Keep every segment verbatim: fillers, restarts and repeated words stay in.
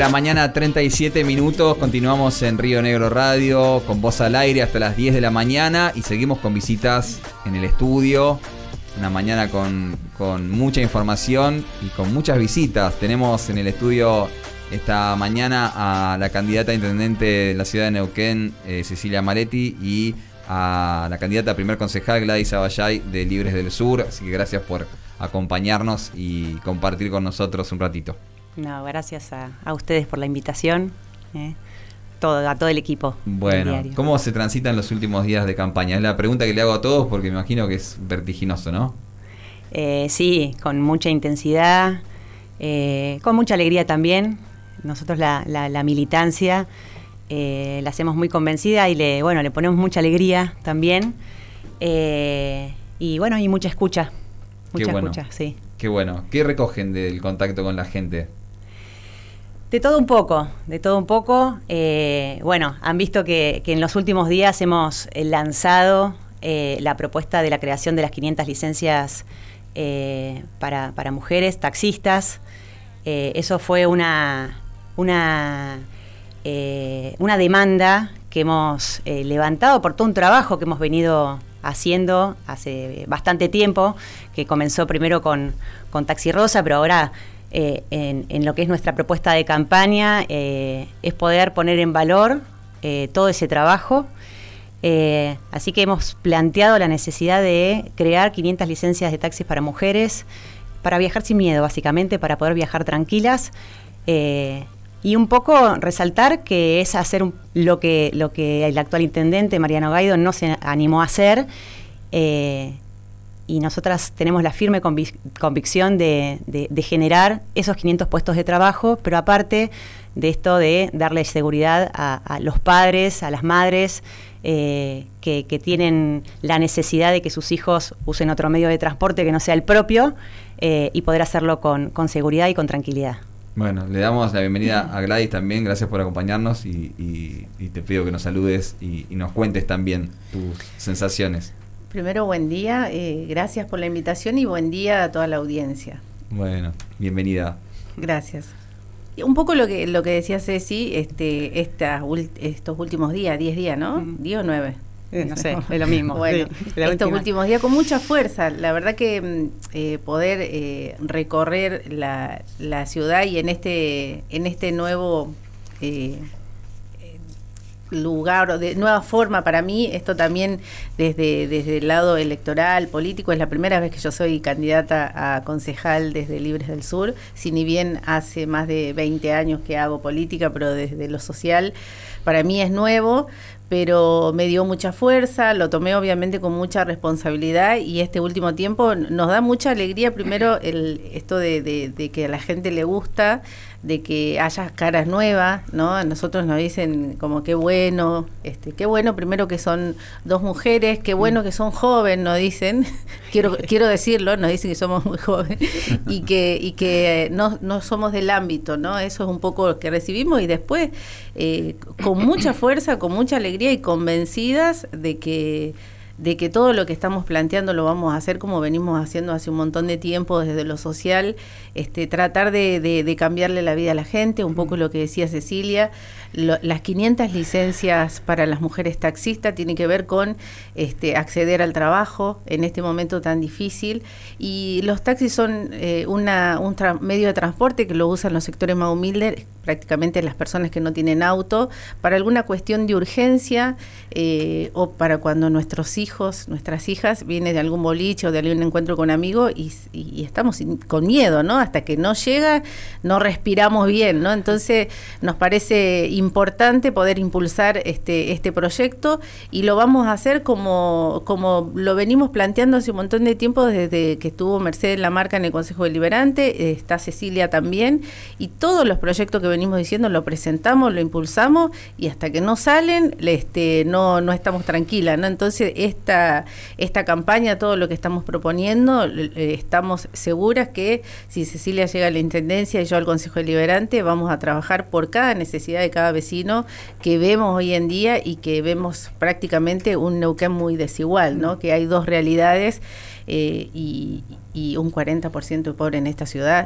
la mañana, treinta y siete minutos. Continuamos en Río Negro Radio con Voz al Aire hasta las diez de la mañana y seguimos con visitas en el estudio. Una mañana con, con mucha información y con muchas visitas. Tenemos en el estudio esta mañana a la candidata a intendente de la ciudad de Neuquén, eh, Cecilia Maletti, y a la candidata a primer concejal, Gladys Aballay, de Libres del Sur. Así que gracias por acompañarnos y compartir con nosotros un ratito. No, gracias a, a ustedes por la invitación, eh, todo, a todo el equipo. Bueno, ¿cómo se transitan los últimos días de campaña? Es la pregunta que le hago a todos porque me imagino que es vertiginoso, ¿no? Eh, sí, con mucha intensidad, eh, con mucha alegría también. Nosotros la, la, la militancia eh, la hacemos muy convencida y le, bueno, le ponemos mucha alegría también. Eh, y bueno, y mucha escucha, mucha Qué bueno. escucha, sí. Qué bueno. ¿Qué recogen del contacto con la gente? De todo un poco, de todo un poco. Eh, bueno, han visto que, que en los últimos días hemos eh, lanzado eh, la propuesta de la creación de las quinientas licencias eh, para, para mujeres taxistas. Eh, eso fue una, una, eh, una demanda que hemos eh, levantado por todo un trabajo que hemos venido haciendo hace bastante tiempo, que comenzó primero con, con Taxi Rosa, pero ahora eh, en, en lo que es nuestra propuesta de campaña eh, es poder poner en valor eh, todo ese trabajo. Eh, así que hemos planteado la necesidad de crear quinientas licencias de taxis para mujeres, para viajar sin miedo, básicamente, para poder viajar tranquilas. Eh, y un poco resaltar que es hacer un, lo, que, lo que el actual intendente, Mariano Gaido, no se animó a hacer. Eh, y nosotras tenemos la firme convic- convicción de, de, de generar esos quinientos puestos de trabajo, pero aparte de esto de darle seguridad a, a los padres, a las madres, eh, que, que tienen la necesidad de que sus hijos usen otro medio de transporte que no sea el propio, eh, y poder hacerlo con, con seguridad y con tranquilidad. Bueno, le damos la bienvenida a Gladys también, gracias por acompañarnos y, y, y te pido que nos saludes y, y nos cuentes también tus sensaciones. Primero, buen día, eh, gracias por la invitación y buen día a toda la audiencia. Bueno, bienvenida. Gracias. Un poco lo que lo que decía Ceci, este, esta, estos últimos días, diez días, ¿no? Mm. ¿diez o nueve? Eh, no sé, es lo mismo. Bueno, sí, la estos última. últimos días con mucha fuerza. La verdad que eh, poder eh, recorrer la, la ciudad y en este, en este nuevo eh, lugar o de nueva forma para mí, esto también desde, desde el lado electoral, político, es la primera vez que yo soy candidata a concejal desde Libres del Sur, si ni bien hace más de veinte años que hago política, pero desde lo social, para mí es nuevo, pero me dio mucha fuerza, lo tomé obviamente con mucha responsabilidad y este último tiempo nos da mucha alegría, primero el esto de, de, de que a la gente le gusta, de que haya caras nuevas, ¿no? A nosotros nos dicen como qué bueno, este, qué bueno primero que son dos mujeres, qué bueno que son jóvenes, nos dicen, quiero quiero decirlo, nos dicen que somos muy jóvenes y que y que no, no somos del ámbito, ¿no? Eso es un poco lo que recibimos y después eh, con mucha fuerza, con mucha alegría y convencidas de que de que todo lo que estamos planteando lo vamos a hacer como venimos haciendo hace un montón de tiempo desde lo social, este, tratar de, de, de cambiarle la vida a la gente, un poco lo que decía Cecilia, lo, las quinientas licencias para las mujeres taxistas tienen que ver con este, acceder al trabajo en este momento tan difícil y los taxis son eh, una, un tra- medio de transporte que lo usan los sectores más humildes, prácticamente las personas que no tienen auto, para alguna cuestión de urgencia eh, o para cuando nuestros hijos, nuestras hijas vienen de algún boliche o de algún encuentro con amigos y, y, y estamos sin, con miedo, ¿no? Hasta que no llega, no respiramos bien, ¿no? Entonces nos parece importante poder impulsar este, este proyecto y lo vamos a hacer como, como lo venimos planteando hace un montón de tiempo desde que estuvo Mercedes Lamarca en el Consejo Deliberante, eh, está Cecilia también y todos los proyectos que venimos diciendo lo presentamos, lo impulsamos y hasta que no salen este, no, no estamos tranquilas, ¿no? Entonces esta, esta campaña, todo lo que estamos proponiendo, eh, estamos seguras que si Cecilia llega a la Intendencia y yo al Consejo Deliberante, vamos a trabajar por cada necesidad de cada vecino que vemos hoy en día y que vemos prácticamente un Neuquén muy desigual, ¿no? Que hay dos realidades eh, y, y un cuarenta por ciento de pobre en esta ciudad.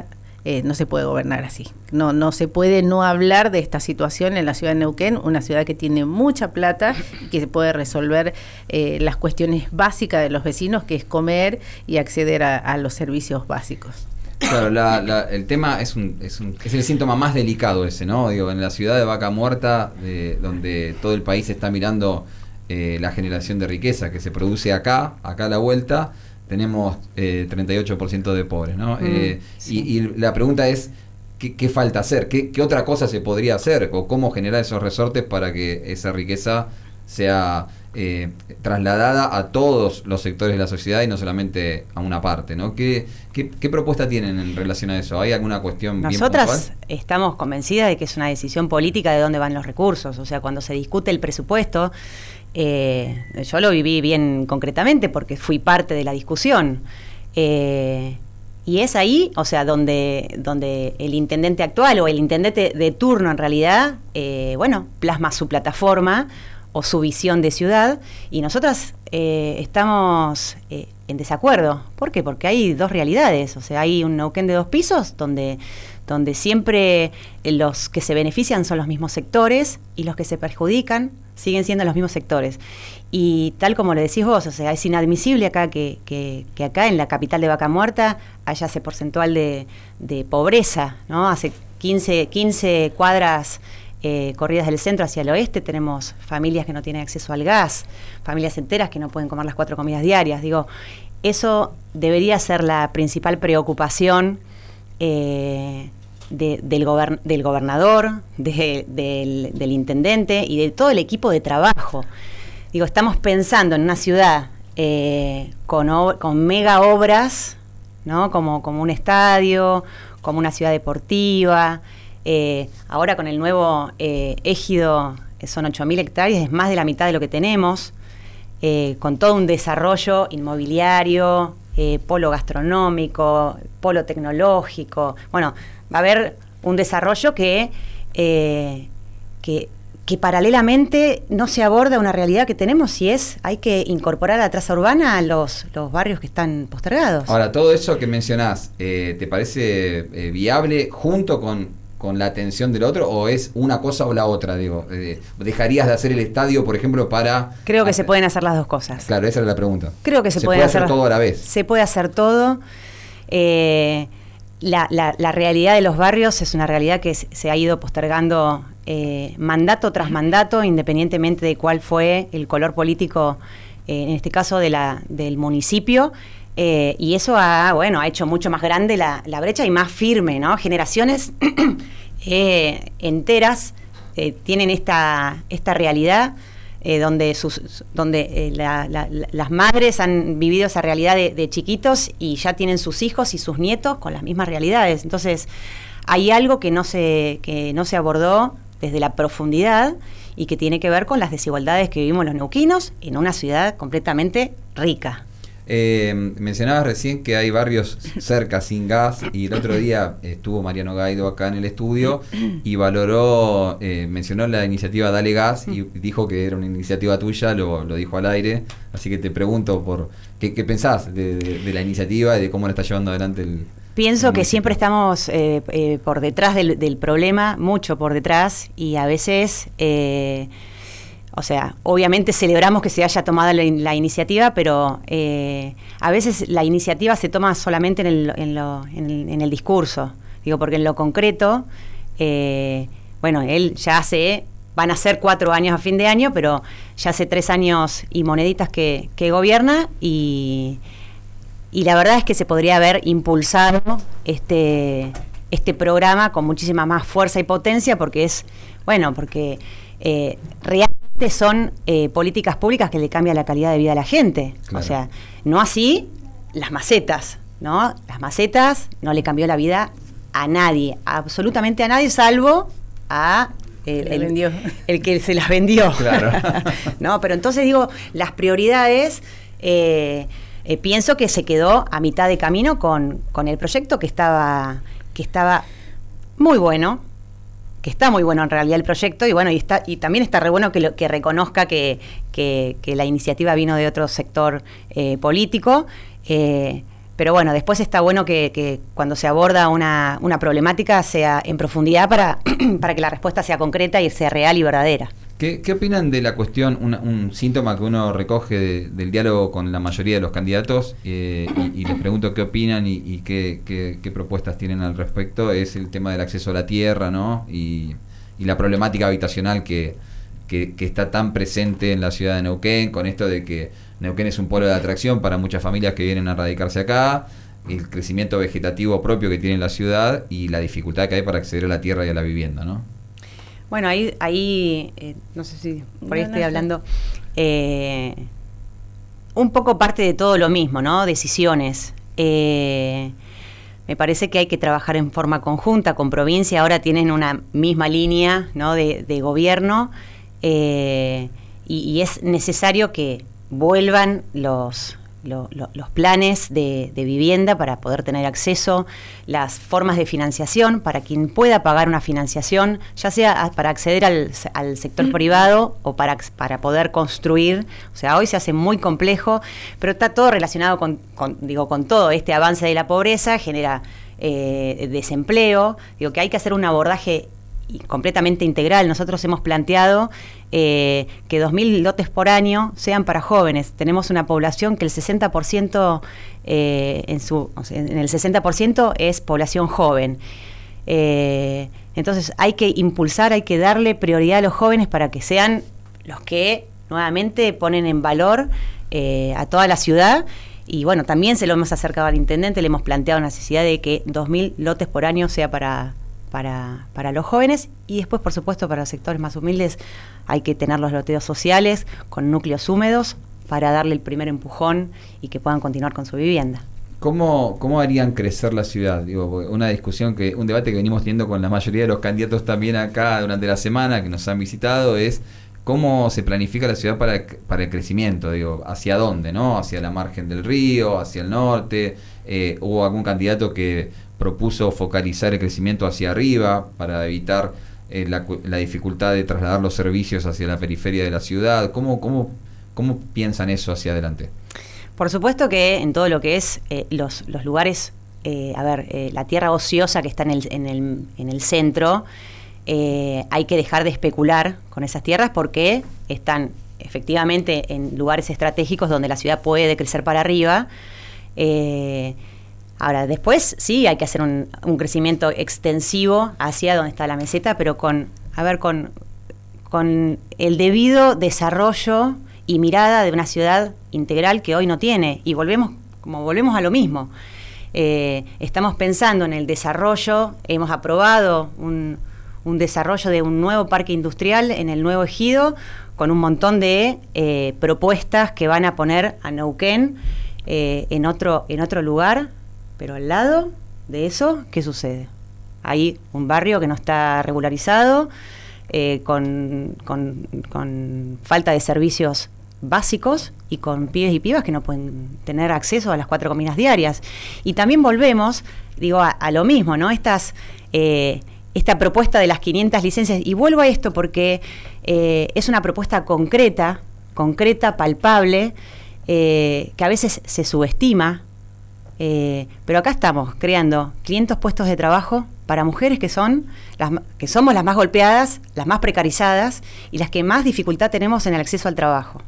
eh, no se puede gobernar así. No, no se puede no hablar de esta situación en la ciudad de Neuquén, una ciudad que tiene mucha plata y que se puede resolver eh, las cuestiones básicas de los vecinos, que es comer y acceder a, a los servicios básicos. Claro, la, la, el tema es un, es un es el síntoma más delicado ese, ¿no? Digo, en la ciudad de Vaca Muerta, de, donde todo el país está mirando eh, la generación de riqueza que se produce acá, acá a la vuelta, tenemos eh, treinta y ocho por ciento de pobres, ¿no? Mm, eh, sí. y, y la pregunta es, ¿qué, qué falta hacer? ¿Qué, ¿Qué otra cosa se podría hacer? ¿O cómo generar esos resortes para que esa riqueza sea eh, trasladada a todos los sectores de la sociedad y no solamente a una parte, ¿no? ¿Qué, qué, qué propuesta tienen en relación a eso? ¿Hay alguna cuestión bien puntual? Nosotras estamos convencidas de que es una decisión política de dónde van los recursos. O sea, cuando se discute el presupuesto, eh, yo lo viví bien concretamente porque fui parte de la discusión. Eh, y es ahí, o sea, donde, donde el intendente actual o el intendente de turno en realidad, eh, bueno, plasma su plataforma o su visión de ciudad, y nosotras eh, estamos eh, en desacuerdo. ¿Por qué? Porque hay dos realidades. O sea, hay un Neuquén de dos pisos donde, donde siempre los que se benefician son los mismos sectores y los que se perjudican siguen siendo los mismos sectores. Y tal como le decís vos, o sea, es inadmisible acá que, que, que acá en la capital de Vaca Muerta haya ese porcentual de, de pobreza, ¿no? Hace quince, quince cuadras Eh, corridas del centro hacia el oeste, tenemos familias que no tienen acceso al gas, familias enteras que no pueden comer las cuatro comidas diarias. Digo, eso debería ser la principal preocupación eh, de, del, gobern, del gobernador, de, del, del intendente y de todo el equipo de trabajo. Digo, estamos pensando en una ciudad eh, con, con mega obras, ¿no? Como, como un estadio, como una ciudad deportiva. Eh, ahora con el nuevo eh, ejido, son ocho mil hectáreas, es más de la mitad de lo que tenemos, eh, con todo un desarrollo inmobiliario, eh, polo gastronómico, polo tecnológico. Bueno, va a haber un desarrollo que, eh, que, que paralelamente no se aborda una realidad que tenemos, y es, hay que incorporar a la traza urbana a los, los barrios que están postergados. Ahora, todo eso que mencionás, eh, ¿te parece eh, viable junto con... con la atención del otro, o es una cosa o la otra? Digo, eh, ¿dejarías de hacer el estadio, por ejemplo, para...? Creo que hacer... se pueden hacer las dos cosas. Claro, esa era la pregunta. Creo que se, se puede hacer, hacer todo a la vez. Se puede hacer todo. Eh, la, la, la realidad de los barrios es una realidad que se ha ido postergando eh, mandato tras mandato, independientemente de cuál fue el color político, eh, en este caso de la, del municipio. Eh, y eso ha, bueno, ha hecho mucho más grande la, la brecha y más firme, ¿no? Generaciones eh, enteras eh, tienen esta, esta realidad eh, donde, sus, donde eh, la, la, las madres han vivido esa realidad de, de chiquitos y ya tienen sus hijos y sus nietos con las mismas realidades. Entonces, hay algo que no se, que no se abordó desde la profundidad y que tiene que ver con las desigualdades que vivimos los neuquinos en una ciudad completamente rica. Eh, mencionabas recién que hay barrios cerca sin gas, y el otro día estuvo Mariano Gaido acá en el estudio y valoró, eh, mencionó la iniciativa Dale Gas y dijo que era una iniciativa tuya, lo, lo dijo al aire, así que te pregunto por qué, qué pensás de, de, de la iniciativa y de cómo la está llevando adelante el... Pienso que siempre estamos eh, eh, por detrás del, del problema, mucho por detrás, y a veces... Eh, O sea, obviamente celebramos que se haya tomado la, la iniciativa, pero eh, a veces la iniciativa se toma solamente en el, en, lo, en, el, en el discurso. Digo, porque en lo concreto, eh, bueno, él ya hace, van a ser cuatro años a fin de año, pero ya hace tres años y moneditas que, que gobierna, y, y la verdad es que se podría haber impulsado este, este programa con muchísima más fuerza y potencia, porque es, bueno, porque eh, realmente son eh, políticas públicas que le cambian la calidad de vida a la gente. Claro. O sea, no así las macetas, ¿no? Las macetas no le cambió la vida a nadie, absolutamente a nadie, salvo a el, el, vendió. el que se las vendió. Claro. No, pero entonces digo, las prioridades, eh, eh, pienso que se quedó a mitad de camino con, con el proyecto que estaba, que estaba muy bueno, que está muy bueno en realidad el proyecto, y bueno, y está, y también está re bueno que lo, que reconozca que, que, que la iniciativa vino de otro sector eh, político, eh, pero bueno, después está bueno que, que cuando se aborda una, una problemática sea en profundidad para, para que la respuesta sea concreta y sea real y verdadera. ¿Qué, qué opinan de la cuestión, una, un síntoma que uno recoge de, del diálogo con la mayoría de los candidatos, eh, y, y les pregunto qué opinan y, y qué, qué, qué propuestas tienen al respecto, es el tema del acceso a la tierra, ¿no? Y, y la problemática habitacional que, que, que está tan presente en la ciudad de Neuquén, con esto de que Neuquén es un polo de atracción para muchas familias que vienen a radicarse acá, el crecimiento vegetativo propio que tiene la ciudad y la dificultad que hay para acceder a la tierra y a la vivienda, ¿no? Bueno, ahí, ahí eh, no sé si por ahí no, estoy no, hablando, eh, un poco parte de todo lo mismo, ¿no? Decisiones. Eh, me parece que hay que trabajar en forma conjunta con provincia, ahora tienen una misma línea, ¿no? de, de gobierno, eh, y, y es necesario que vuelvan los... Lo, lo, los planes de, de vivienda para poder tener acceso, las formas de financiación para quien pueda pagar una financiación, ya sea a, para acceder al, al sector mm. privado o para, para poder construir. O sea, hoy se hace muy complejo, pero está todo relacionado con, con digo, con todo este avance de la pobreza, genera eh, desempleo, digo que hay que hacer un abordaje completamente integral. Nosotros hemos planteado eh, que dos mil lotes por año sean para jóvenes. Tenemos una población que el sesenta por ciento eh, en su o sea, en el sesenta por ciento es población joven. Eh, entonces hay que impulsar, hay que darle prioridad a los jóvenes para que sean los que nuevamente ponen en valor eh, a toda la ciudad. Y bueno, también se lo hemos acercado al intendente, le hemos planteado la necesidad de que dos mil lotes por año sea para Para, para los jóvenes, y después, por supuesto, para los sectores más humildes hay que tener los loteos sociales con núcleos húmedos para darle el primer empujón y que puedan continuar con su vivienda. ¿Cómo, cómo harían crecer la ciudad? Digo, una discusión, que un debate que venimos teniendo con la mayoría de los candidatos también acá durante la semana que nos han visitado es cómo se planifica la ciudad para, para el crecimiento, digo, hacia dónde, ¿no? Hacia la margen del río, hacia el norte. Eh, hubo algún candidato que propuso focalizar el crecimiento hacia arriba para evitar eh, la, la dificultad de trasladar los servicios hacia la periferia de la ciudad. ¿Cómo, cómo, cómo piensan eso hacia adelante? Por supuesto que en todo lo que es eh, los, los lugares, eh, a ver, eh, la tierra ociosa que está en el, en el, en el centro, eh, hay que dejar de especular con esas tierras porque están efectivamente en lugares estratégicos donde la ciudad puede crecer para arriba. Eh, Ahora, después sí hay que hacer un, un crecimiento extensivo hacia donde está la meseta, pero con, a ver, con, con el debido desarrollo y mirada de una ciudad integral que hoy no tiene. Y volvemos, como volvemos a lo mismo. Eh, estamos pensando en el desarrollo, hemos aprobado un, un desarrollo de un nuevo parque industrial en el nuevo ejido, con un montón de eh, propuestas que van a poner a Neuquén eh, en otro, en otro lugar. Pero al lado de eso, ¿qué sucede? Hay un barrio que no está regularizado, eh, con, con, con falta de servicios básicos y con pibes y pibas que no pueden tener acceso a las cuatro comidas diarias. Y también volvemos, digo, a, a lo mismo, ¿no? Estas, eh, esta propuesta de las quinientas licencias, y vuelvo a esto porque eh, es una propuesta concreta, concreta, palpable, eh, que a veces se subestima. Eh, pero acá estamos creando quinientos puestos de trabajo para mujeres que son las que somos las más golpeadas, las más precarizadas y las que más dificultad tenemos en el acceso al trabajo.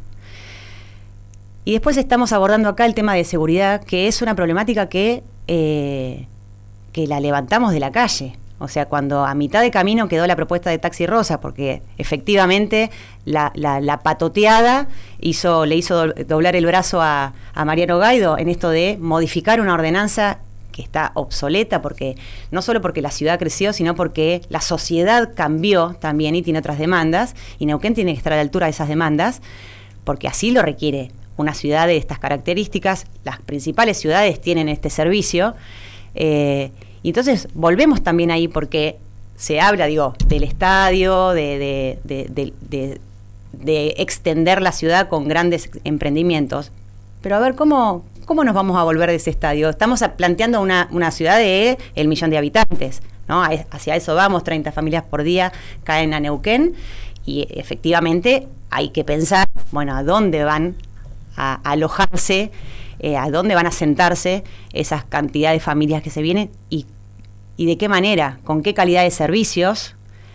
Y después estamos abordando acá el tema de seguridad, que es una problemática que, eh, que la levantamos de la calle. O sea, cuando a mitad de camino quedó la propuesta de Taxi Rosa, porque efectivamente la, la, la patoteada hizo, le hizo doblar el brazo a, a Mariano Gaido en esto de modificar una ordenanza que está obsoleta, porque no solo porque la ciudad creció, sino porque la sociedad cambió también y tiene otras demandas, y Neuquén tiene que estar a la altura de esas demandas, porque así lo requiere una ciudad de estas características. Las principales ciudades tienen este servicio, eh, y entonces volvemos también ahí porque se habla, digo, del estadio, de, de, de, de, de, de extender la ciudad con grandes emprendimientos. Pero a ver, ¿cómo, cómo nos vamos a volver de ese estadio? Estamos planteando una, una ciudad de el millón de habitantes, ¿no? Hacia eso vamos, treinta familias por día caen a Neuquén, y efectivamente hay que pensar, bueno, ¿a dónde van a, a alojarse eh, a dónde van a sentarse esas cantidades de familias que se vienen y, y de qué manera, con qué calidad de servicios,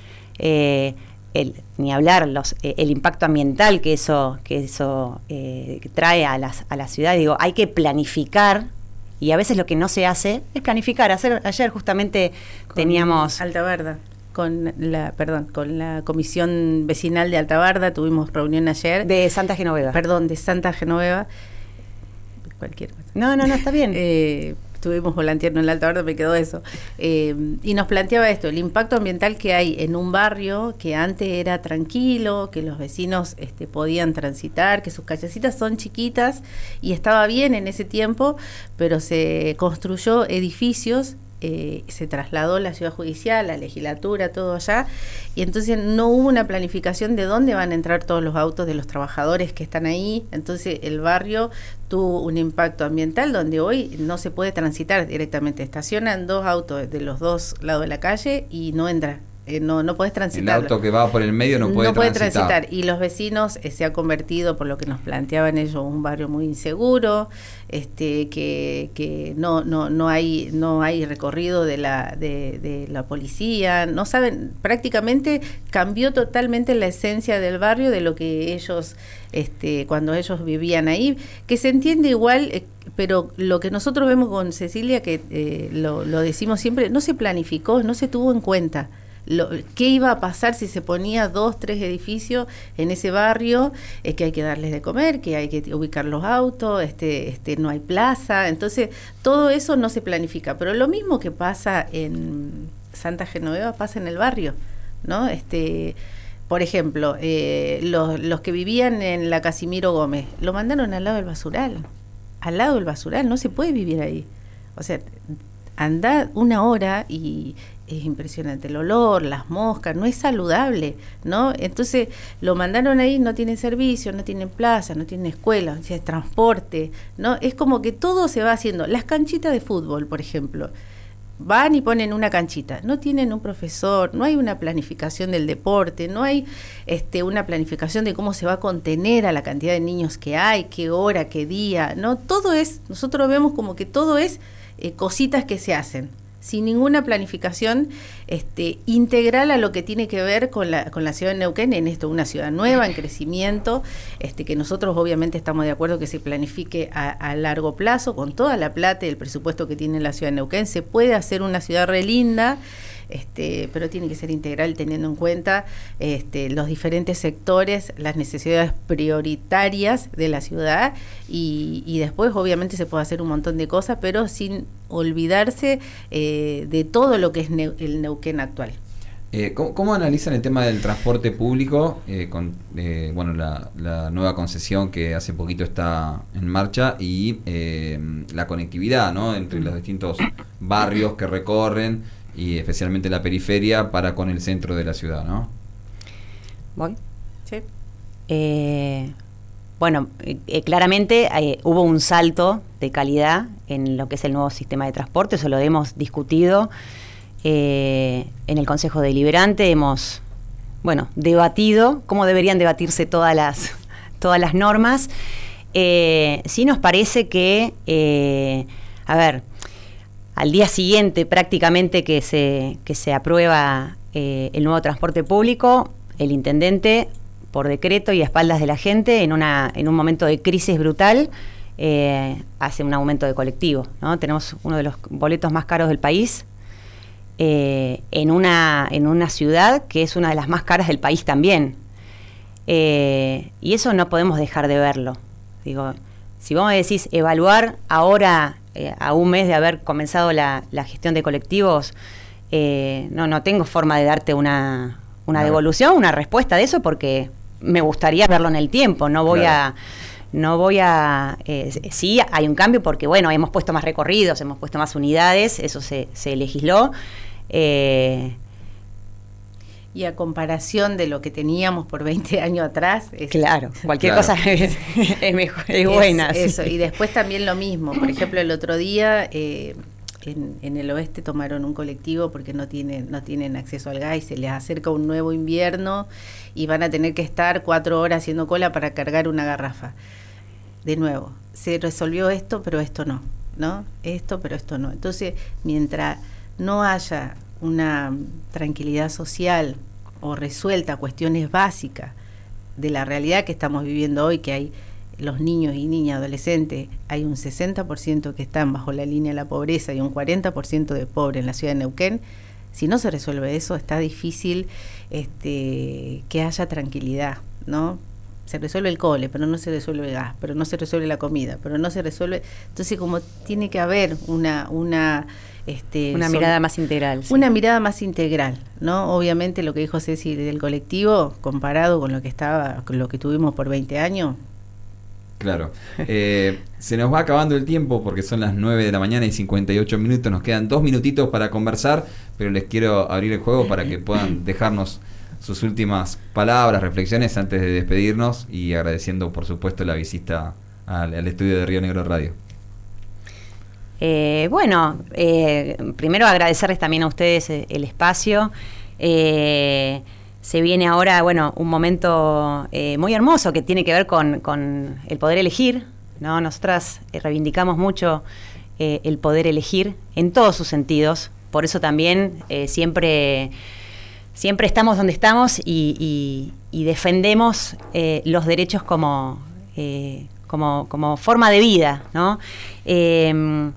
eh, el, ni hablar los, eh, el impacto ambiental que eso, que eso eh, trae a, las, a la ciudad. Digo, hay que planificar. Y a veces lo que no se hace es planificar. Hacer, ayer justamente con teníamos... Altabarda, con la, perdón, con la comisión vecinal de Altabarda, tuvimos reunión ayer. De Santa Genoveva. Perdón, de Santa Genoveva. Cualquier cosa. No, no, no, está bien. eh, estuvimos volanteando en la Altabarda, me quedó eso. Eh, y nos planteaba esto, el impacto ambiental que hay en un barrio que antes era tranquilo, que los vecinos este, podían transitar, que sus callecitas son chiquitas y estaba bien en ese tiempo, pero se construyó edificios, eh, se trasladó la ciudad judicial, la legislatura, todo allá, y entonces no hubo una planificación de dónde van a entrar todos los autos de los trabajadores que están ahí. Entonces el barrio tuvo un impacto ambiental donde hoy no se puede transitar directamente, estacionan dos autos de los dos lados de la calle y no entra. Eh, no no puedes transitar. El auto que va por el medio no puede, no puede transitar. transitar. Y los vecinos eh, se ha convertido, por lo que nos planteaban ellos, un barrio muy inseguro, este que, que no no no hay no hay recorrido de la de, de la policía, no saben, prácticamente cambió totalmente la esencia del barrio de lo que ellos este cuando ellos vivían ahí, que se entiende igual. Eh, pero lo que nosotros vemos con Cecilia, que eh, lo, lo decimos siempre, no se planificó, no se tuvo en cuenta. Lo, ¿Qué iba a pasar si se ponía dos, tres edificios en ese barrio? Es que hay que darles de comer, que hay que ubicar los autos, este, este, no hay plaza. Entonces, todo eso no se planifica. Pero lo mismo que pasa en Santa Genoveva pasa en el barrio, ¿no? Este, por ejemplo, eh, los, los que vivían en la Casimiro Gómez, lo mandaron al lado del basural. Al lado del basural, no se puede vivir ahí. O sea, andar una hora y es impresionante el olor, las moscas, no es saludable, ¿no? Entonces lo mandaron ahí, no tienen servicio, no tienen plaza, no tienen escuela, o sea, transporte, ¿no? Es como que todo se va haciendo. Las canchitas de fútbol, por ejemplo, van y ponen una canchita, no tienen un profesor, no hay una planificación del deporte, no hay este, una planificación de cómo se va a contener a la cantidad de niños que hay, qué hora, qué día, ¿no? Todo es, nosotros vemos como que todo es eh, cositas que se hacen, sin ninguna planificación este, integral a lo que tiene que ver con la, con la ciudad de Neuquén, en esto, una ciudad nueva, en crecimiento, este, que nosotros obviamente estamos de acuerdo que se planifique a, a largo plazo, con toda la plata y el presupuesto que tiene la ciudad de Neuquén, se puede hacer una ciudad re linda, este, pero tiene que ser integral teniendo en cuenta este, los diferentes sectores, las necesidades prioritarias de la ciudad y, y después obviamente se puede hacer un montón de cosas, pero sin olvidarse eh, de todo lo que es Neu- el Neuquén actual. Eh, ¿cómo, ¿Cómo analizan el tema del transporte público eh, con eh, bueno la, la nueva concesión que hace poquito está en marcha y eh, la conectividad, ¿no?, entre los distintos barrios que recorren y especialmente la periferia para con el centro de la ciudad, ¿no? ¿Voy? Sí. Eh, bueno, eh, claramente eh, hubo un salto de calidad en lo que es el nuevo sistema de transporte, eso lo hemos discutido eh, en el Consejo Deliberante, hemos, bueno, debatido cómo deberían debatirse todas las, todas las normas. Eh, sí nos parece que, eh, a ver, al día siguiente prácticamente que se, que se aprueba eh, el nuevo transporte público, el intendente, por decreto y a espaldas de la gente, en, una, en un momento de crisis brutal, eh, hace un aumento de colectivo, ¿no? Tenemos uno de los boletos más caros del país, eh, en, una, en una ciudad que es una de las más caras del país también. Eh, y eso no podemos dejar de verlo. Digo, si vos me decís evaluar ahora, eh, a un mes de haber comenzado la, la gestión de colectivos, eh, no, no tengo forma de darte una, una claro. devolución, una respuesta de eso, porque me gustaría verlo en el tiempo. No voy claro. a... No voy a... Eh, sí, hay un cambio porque, bueno, hemos puesto más recorridos, hemos puesto más unidades, eso se, se legisló. Eh, y a comparación de lo que teníamos por veinte años atrás... Es, claro, cualquier claro. cosa es, es, mejor, es buena. Es, eso, sí. Y después también lo mismo. Por ejemplo, el otro día... Eh, En, en el oeste tomaron un colectivo porque no tienen no tienen acceso al gas y se les acerca un nuevo invierno y van a tener que estar cuatro horas haciendo cola para cargar una garrafa. de nuevo, se resolvió esto, pero esto no, ¿no? Esto, pero esto no. Entonces, mientras no haya una tranquilidad social o resuelta cuestiones básicas de la realidad que estamos viviendo hoy, que hay los niños y niñas adolescentes, hay un sesenta por ciento que están bajo la línea de la pobreza y un cuarenta por ciento de pobres en la ciudad de Neuquén. Si no se resuelve eso, está difícil este, que haya tranquilidad, ¿no? Se resuelve el cole, pero no se resuelve el gas, pero no se resuelve la comida, pero no se resuelve... Entonces, como tiene que haber una... una Este, una sobre, mirada más integral. Sí. Una mirada más integral, ¿no? Obviamente lo que dijo Ceci del colectivo, comparado con lo que estaba, con lo que tuvimos por veinte años. Claro. Eh, se nos va acabando el tiempo porque son las nueve de la mañana y cincuenta y ocho minutos. Nos quedan dos minutitos para conversar, pero les quiero abrir el juego para que puedan dejarnos sus últimas palabras, reflexiones antes de despedirnos, y agradeciendo, por supuesto, la visita al, al estudio de Río Negro Radio. Eh, bueno, eh, primero agradecerles también a ustedes el espacio. Eh, se viene ahora, bueno, un momento eh, muy hermoso que tiene que ver con, con el poder elegir, ¿no? Nosotras eh, reivindicamos mucho eh, el poder elegir en todos sus sentidos. Por eso también eh, siempre, siempre estamos donde estamos y, y, y defendemos eh, los derechos como, eh, como, como forma de vida, ¿no? Eh,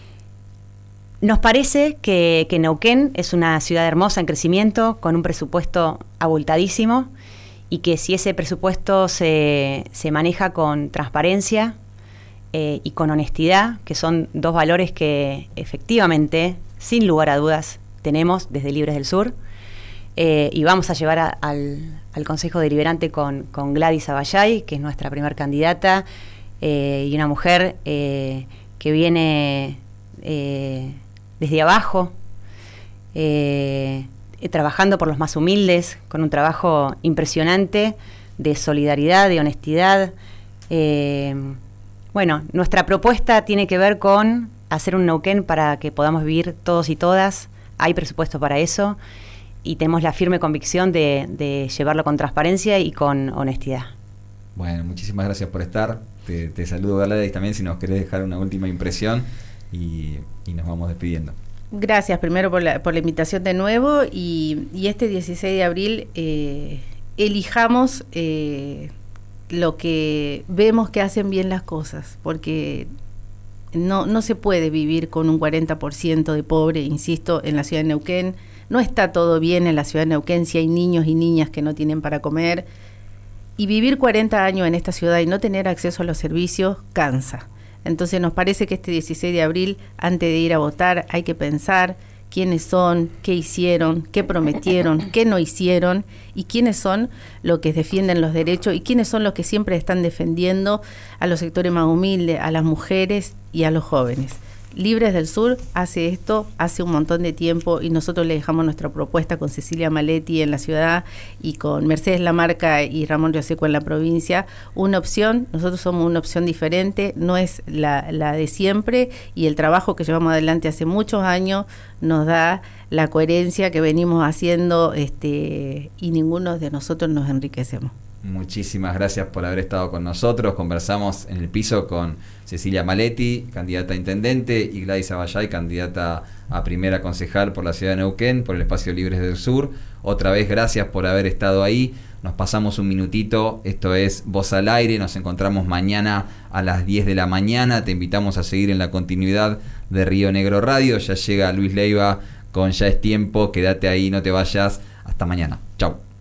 Nos parece que, que Neuquén es una ciudad hermosa en crecimiento, con un presupuesto abultadísimo, y que si ese presupuesto se, se maneja con transparencia eh, y con honestidad, que son dos valores que efectivamente, sin lugar a dudas, tenemos desde Libres del Sur, eh, y vamos a llevar a, al, al Consejo Deliberante con, con Gladys Aballay, que es nuestra primer candidata, eh, y una mujer eh, que viene... Eh, desde abajo, eh, trabajando por los más humildes, con un trabajo impresionante de solidaridad, de honestidad. Eh, bueno, nuestra propuesta tiene que ver con hacer un Neuquén para que podamos vivir todos y todas. Hay presupuesto para eso y tenemos la firme convicción de, de llevarlo con transparencia y con honestidad. Bueno, muchísimas gracias por estar. Te, te saludo, Gladys, también si nos querés dejar una última impresión. Y, y nos vamos despidiendo. Gracias primero por la, por la invitación de nuevo, y, y este dieciséis de abril eh, elijamos eh, lo que vemos que hacen bien las cosas, porque no, no se puede vivir con un cuarenta por ciento de pobre, insisto, en la ciudad de Neuquén. No está todo bien en la ciudad de Neuquén si hay niños y niñas que no tienen para comer, y vivir cuarenta años en esta ciudad y no tener acceso a los servicios cansa. Entonces nos parece que este dieciséis de abril, antes de ir a votar, hay que pensar quiénes son, qué hicieron, qué prometieron, qué no hicieron, y quiénes son los que defienden los derechos y quiénes son los que siempre están defendiendo a los sectores más humildes, a las mujeres y a los jóvenes. Libres del Sur hace esto hace un montón de tiempo, y nosotros le dejamos nuestra propuesta con Cecilia Maletti en la ciudad y con Mercedes Lamarca y Ramón Rioseco en la provincia. Una opción, nosotros somos una opción diferente, no es la, la de siempre, y el trabajo que llevamos adelante hace muchos años nos da la coherencia que venimos haciendo, este, y ninguno de nosotros nos enriquecemos. Muchísimas gracias por haber estado con nosotros. Conversamos en el piso con Cecilia Maletti, candidata a intendente, y Gladys Aballay, candidata a primera concejal por la ciudad de Neuquén, por el espacio Libres del Sur. Otra vez, gracias por haber estado ahí. Nos pasamos un minutito. Esto es Voz al Aire. Nos encontramos mañana a las diez de la mañana. Te invitamos a seguir en la continuidad de Río Negro Radio. Ya llega Luis Leiva con Ya es Tiempo. Quédate ahí, no te vayas. Hasta mañana. Chau.